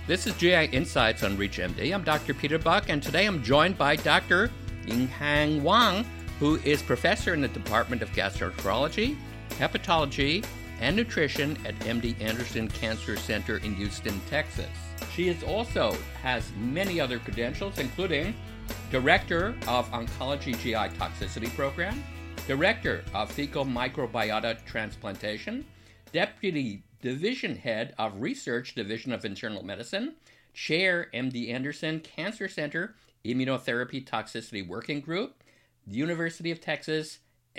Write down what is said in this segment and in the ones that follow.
This is GI Insights on ReachMD. I'm Dr. Peter Buck, and today I'm joined by Dr. Yinghang Wang, who is professor in the Department of Gastroenterology, Hepatology, and Nutrition at MD Anderson Cancer Center in Houston, Texas. She has many other credentials, including Director of Oncology GI Toxicity Program, Director of Fecal Microbiota Transplantation, Deputy Division Head of Research Division of Internal Medicine, Chair, MD Anderson Cancer Center Immunotherapy Toxicity Working Group, the University of Texas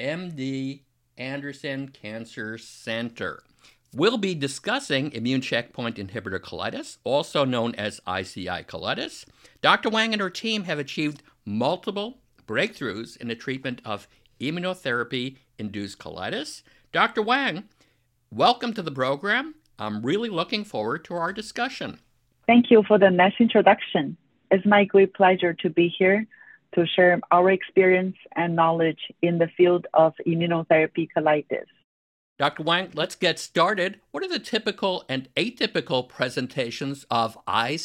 MD Anderson Cancer Center. We'll be discussing immune checkpoint inhibitor colitis, also known as ICI colitis. Dr. Wang and her team have achieved multiple breakthroughs in the treatment of immunotherapy-induced colitis. Dr. Wang, welcome to the program. I'm really looking forward to our discussion. Thank you for the nice introduction. It's my great pleasure to be here to share our experience and knowledge in the field of immunotherapy colitis. Dr. Wang, let's get started. What are the typical and atypical presentations of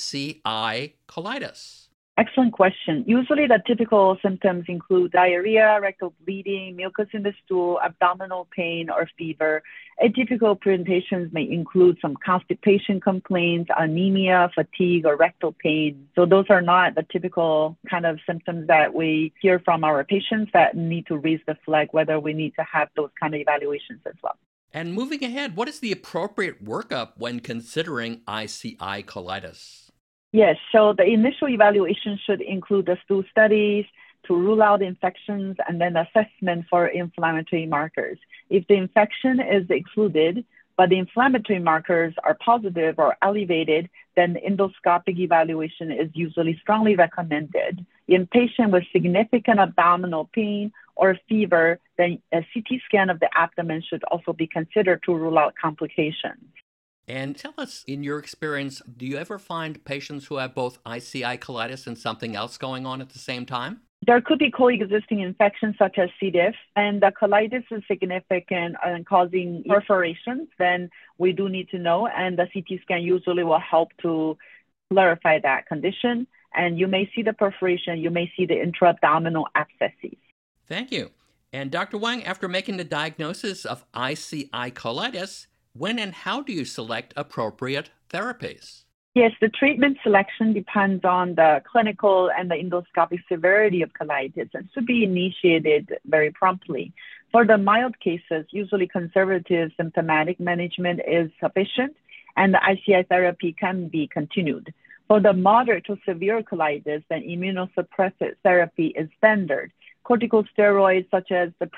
ICI colitis? Excellent question. Usually the typical symptoms include diarrhea, rectal bleeding, mucus in the stool, abdominal pain, or fever. Atypical presentations may include some constipation complaints, anemia, fatigue, or rectal pain. So those are not the typical kind of symptoms that we hear from our patients that need to raise the flag whether we need to have those kind of evaluations as well. And moving ahead, what is the appropriate workup when considering ICI colitis? Yes, so the initial evaluation should include the stool studies to rule out infections and then assessment for inflammatory markers. If the infection is excluded, but the inflammatory markers are positive or elevated, then endoscopic evaluation is usually strongly recommended. In patients with significant abdominal pain or fever, then a CT scan of the abdomen should also be considered to rule out complications. And tell us, in your experience, do you ever find patients who have both ICI colitis and something else going on at the same time? There could be coexisting infections such as C. diff, and the colitis is significant and causing perforations, then we do need to know, and the CT scan usually will help to clarify that condition. And you may see the perforation, you may see the intra-abdominal abscesses. Thank you. And Dr. Wang, after making the diagnosis of ICI colitis, when and how do you select appropriate therapies? Yes, the treatment selection depends on the clinical and the endoscopic severity of colitis and should be initiated very promptly. For the mild cases, usually conservative symptomatic management is sufficient and the ICI therapy can be continued. For the moderate to severe colitis, then immunosuppressive therapy is standard. Corticosteroids such as the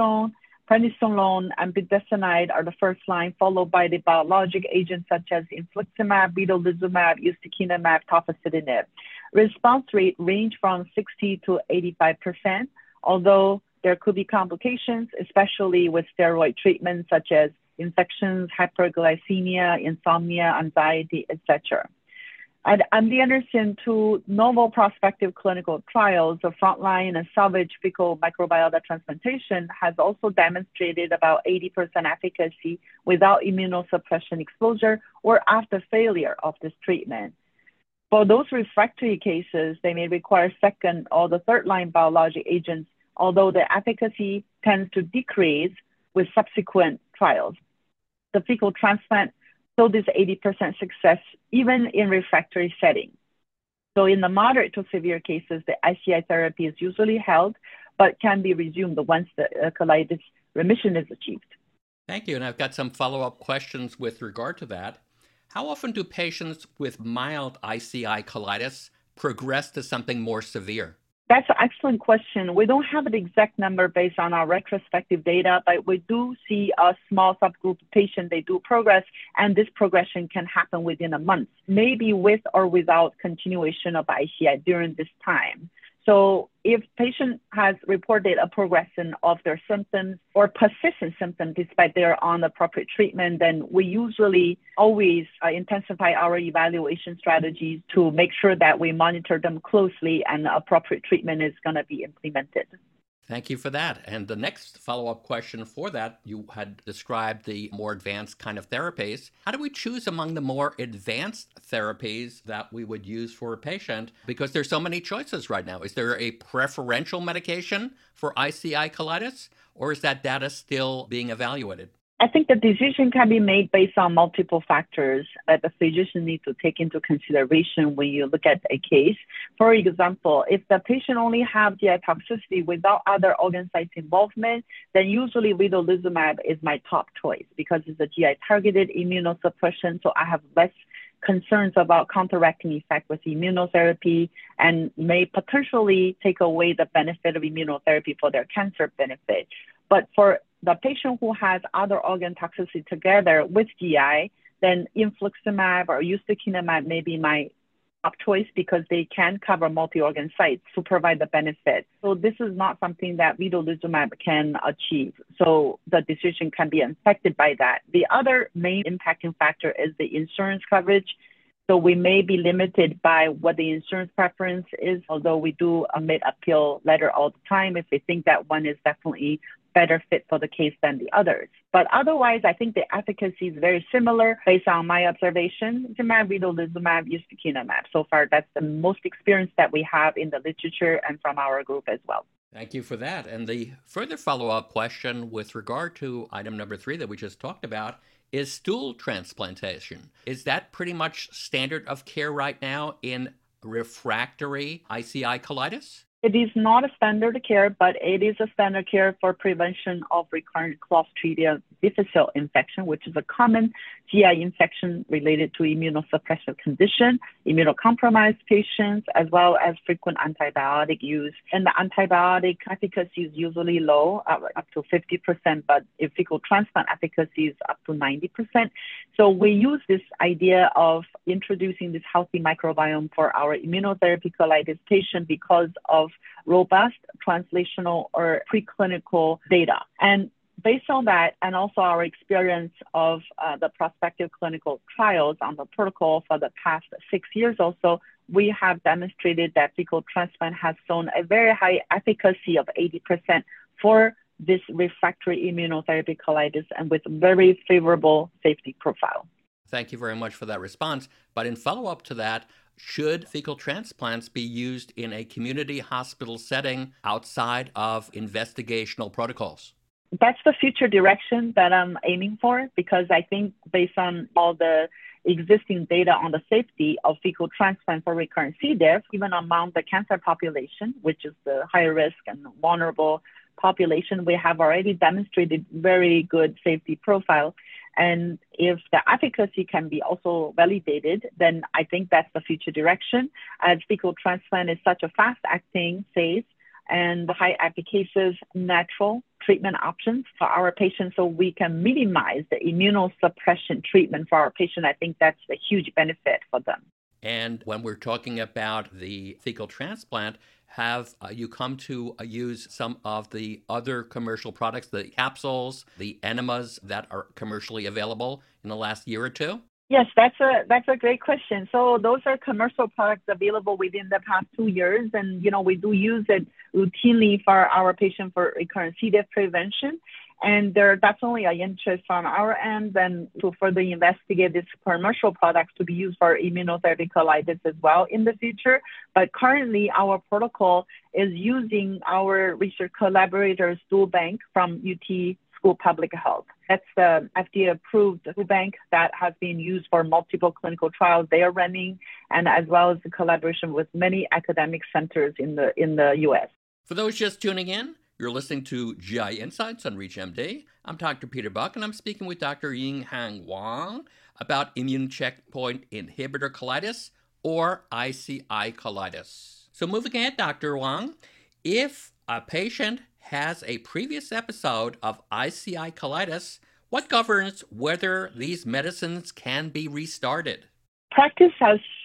prednisolone, and budesonide are the first line, followed by the biologic agents such as infliximab, vedolizumab, ustekinumab, tofacitinib. Response rate range from 60 to 85%, although there could be complications, especially with steroid treatments such as infections, hyperglycemia, insomnia, anxiety, etc. At MD Anderson, two novel prospective clinical trials of frontline and salvage fecal microbiota transplantation has also demonstrated about 80% efficacy without immunosuppression exposure or after failure of this treatment. For those refractory cases, they may require second or the third line biologic agents, although the efficacy tends to decrease with subsequent trials. The fecal transplant showed this 80% success even in refractory setting. So in the moderate to severe cases, the ICI therapy is usually held, but can be resumed once the colitis remission is achieved. Thank you. And I've got some follow-up questions with regard to that. How often do patients with mild ICI colitis progress to something more severe? That's an excellent question. We don't have an exact number based on our retrospective data, but we do see a small subgroup of patients, they do progress, and this progression can happen within a month, maybe with or without continuation of ICI during this time. So if patient has reported a progression of their symptoms or persistent symptoms despite they're on appropriate treatment, then we usually always intensify our evaluation strategies to make sure that we monitor them closely and appropriate treatment is going to be implemented. Thank you for that. And the next follow-up question for that, you had described the more advanced kind of therapies. How do we choose among the more advanced therapies that we would use for a patient? Because there's so many choices right now. Is there a preferential medication for ICI colitis, or is that data still being evaluated? I think the decision can be made based on multiple factors that the physician needs to take into consideration when you look at a case. For example, if the patient only has GI toxicity without other organ sites involvement, then usually vedolizumab is my top choice because it's a GI targeted immunosuppression, so I have less concerns about counteracting effect with immunotherapy and may potentially take away the benefit of immunotherapy for their cancer benefit. But for the patient who has other organ toxicity together with GI, then infliximab or ustekinumab may be my top choice because they can cover multi-organ sites to provide the benefit. So this is not something that vedolizumab can achieve. So the decision can be affected by that. The other main impacting factor is the insurance coverage. So we may be limited by what the insurance preference is, although we do a mid-appeal letter all the time if we think that one is definitely better fit for the case than the others. But otherwise, I think the efficacy is very similar based on my observation. Vedolizumab, ustekinumab. So far, that's the most experience that we have in the literature and from our group as well. Thank you for that. And the further follow-up question with regard to item number 3 that we just talked about is stool transplantation. Is that pretty much standard of care right now in refractory ICI colitis? It is not a standard care, but it is a standard care for prevention of recurrent Clostridium difficile infection, which is a common GI infection related to immunosuppressive condition, immunocompromised patients, as well as frequent antibiotic use. And the antibiotic efficacy is usually low, up to 50%, but if fecal transplant efficacy is up to 90%. So we use this idea of introducing this healthy microbiome for our immunotherapy colitis patient because of robust translational or preclinical data. And based on that, and also our experience of the prospective clinical trials on the protocol for the past 6 years or so, we have demonstrated that fecal transplant has shown a very high efficacy of 80% for this refractory immunotherapy colitis and with very favorable safety profile. Thank you very much for that response. But in follow-up to that, should fecal transplants be used in a community hospital setting outside of investigational protocols? That's the future direction that I'm aiming for, because I think based on all the existing data on the safety of fecal transplant for recurrent C. diff, even among the cancer population, which is the higher risk and vulnerable population, we have already demonstrated very good safety profile. And if the efficacy can be also validated, then I think that's the future direction, as fecal transplant is such a fast-acting, safe, and high efficacious natural treatment options for our patients, so we can minimize the immunosuppression treatment for our patient. I think that's a huge benefit for them. And when we're talking about the fecal transplant, have you come to use some of the other commercial products, the capsules, the enemas that are commercially available in the last year or two? Yes, that's a great question. So those are commercial products available within the past 2 years. And, we do use it routinely for our patient for recurrent C. diff prevention. And there definitely an interest on our end and to further investigate these commercial products to be used for immunotherapy colitis as well in the future. But currently, our protocol is using our research collaborators' stool bank from UT School Public Health. That's the FDA-approved stool bank that has been used for multiple clinical trials they are running, and as well as the collaboration with many academic centers in the U.S. For those just tuning in, you're listening to GI Insights on ReachMD. I'm Dr. Peter Buck, and I'm speaking with Dr. Yinghang Wang about immune checkpoint inhibitor colitis, or ICI colitis. So moving ahead, Dr. Wang, if a patient has a previous episode of ICI colitis, what governs whether these medicines can be restarted? Practice has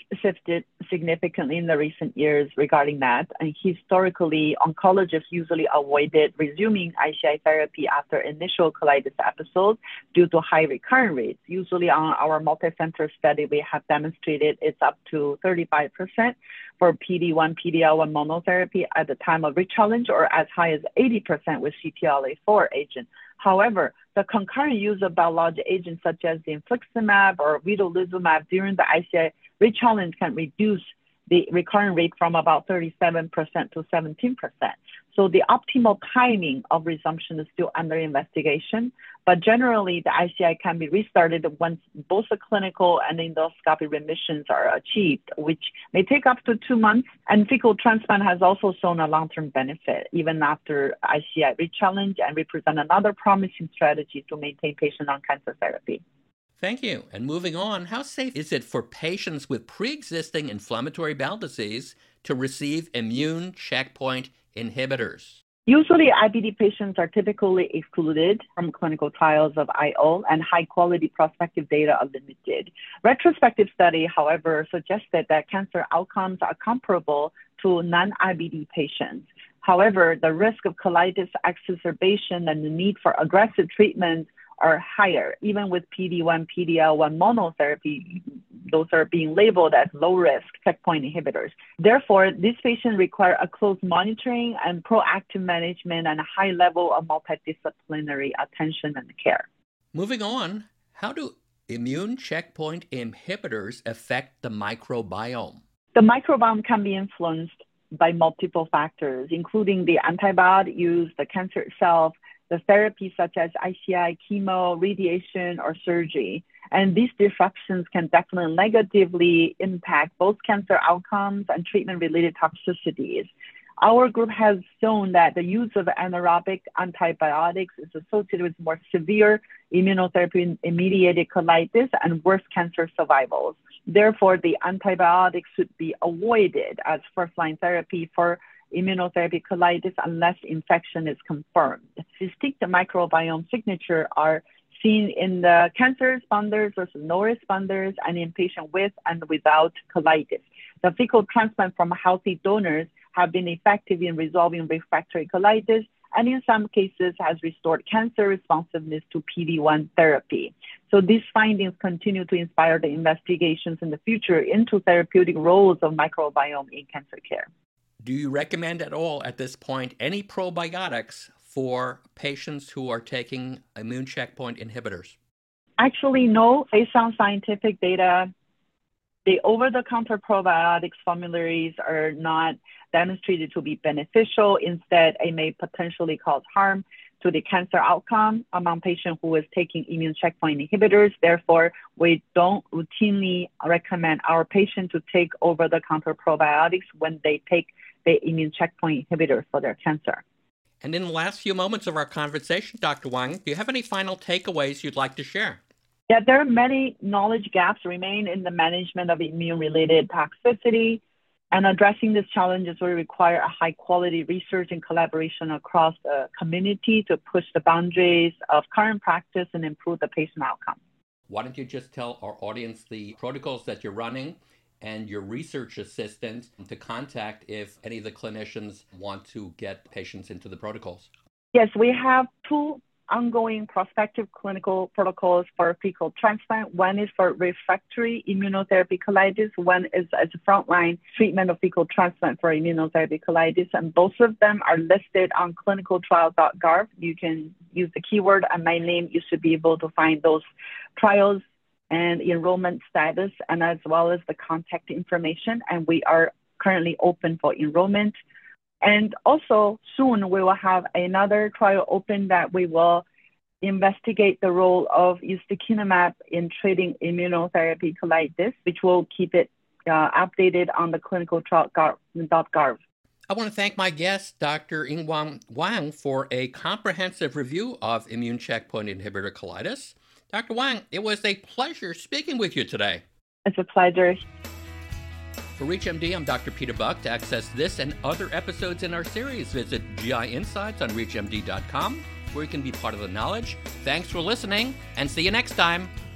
shifted significantly in the recent years regarding that. And historically, oncologists usually avoided resuming ICI therapy after initial colitis episodes due to high recurrent rates. Usually on our multicenter study, we have demonstrated it's up to 35% for PD-1, PD-L1 monotherapy at the time of rechallenge, or as high as 80% with CTLA-4 agent. However, the concurrent use of biologic agents such as the infliximab or vedolizumab during the ICI rechallenge can reduce the recurrent rate from about 37% to 17%. So the optimal timing of resumption is still under investigation, but generally the ICI can be restarted once both the clinical and endoscopic remissions are achieved, which may take up to 2 months. And fecal transplant has also shown a long-term benefit even after ICI rechallenge and represent another promising strategy to maintain patients on cancer therapy. Thank you. And moving on, how safe is it for patients with pre-existing inflammatory bowel disease to receive immune checkpoint inhibitors? Usually, IBD patients are typically excluded from clinical trials of IO, and high-quality prospective data are limited. Retrospective study, however, suggested that cancer outcomes are comparable to non-IBD patients. However, the risk of colitis exacerbation and the need for aggressive treatment are higher, even with PD-1, PD-L1 monotherapy. Those are being labeled as low-risk checkpoint inhibitors. Therefore, these patients require a close monitoring and proactive management and a high level of multidisciplinary attention and care. Moving on, how do immune checkpoint inhibitors affect the microbiome? The microbiome can be influenced by multiple factors, including the antibiotic use, the cancer itself, the therapies such as ICI, chemo, radiation, or surgery. And these disruptions can definitely negatively impact both cancer outcomes and treatment-related toxicities. Our group has shown that the use of anaerobic antibiotics is associated with more severe immunotherapy-mediated colitis and worse cancer survivals. Therefore, the antibiotics should be avoided as first-line therapy for immunotherapy colitis unless infection is confirmed. Distinct microbiome signature are seen in the cancer responders versus no responders and in patients with and without colitis. The fecal transplant from healthy donors have been effective in resolving refractory colitis and in some cases has restored cancer responsiveness to PD-1 therapy. So these findings continue to inspire the investigations in the future into therapeutic roles of microbiome in cancer care. Do you recommend at all at this point any probiotics for patients who are taking immune checkpoint inhibitors? Actually, no. Based on scientific data, the over-the-counter probiotics formularies are not demonstrated to be beneficial. Instead, it may potentially cause harm to the cancer outcome among patients who is taking immune checkpoint inhibitors. Therefore, we don't routinely recommend our patients to take over-the-counter probiotics when they take the immune checkpoint inhibitor for their cancer. And in the last few moments of our conversation, Dr. Wang, do you have any final takeaways you'd like to share? Yeah, there are many knowledge gaps remain in the management of immune-related toxicity, and addressing these challenges will require a high-quality research and collaboration across the community to push the boundaries of current practice and improve the patient outcome. Why don't you just tell our audience the protocols that you're running and your research assistant to contact if any of the clinicians want to get patients into the protocols? Yes, we have 2 ongoing prospective clinical protocols for fecal transplant. One is for refractory immunotherapy colitis. One is as a frontline treatment of fecal transplant for immunotherapy colitis. And both of them are listed on clinicaltrial.gov. You can use the keyword and my name. You should be able to find those trials and enrollment status, and as well as the contact information. And we are currently open for enrollment. And also soon we will have another trial open that we will investigate the role of ustekinumab in treating immunotherapy colitis, which will keep it updated on the clinicaltrial.gov. I want to thank my guest, Dr. Yinghang Wang, for a comprehensive review of immune checkpoint inhibitor colitis. Dr. Wang, it was a pleasure speaking with you today. It's a pleasure. For ReachMD, I'm Dr. Peter Buck. To access this and other episodes in our series, visit GI Insights on ReachMD.com, where you can be part of the knowledge. Thanks for listening, and see you next time.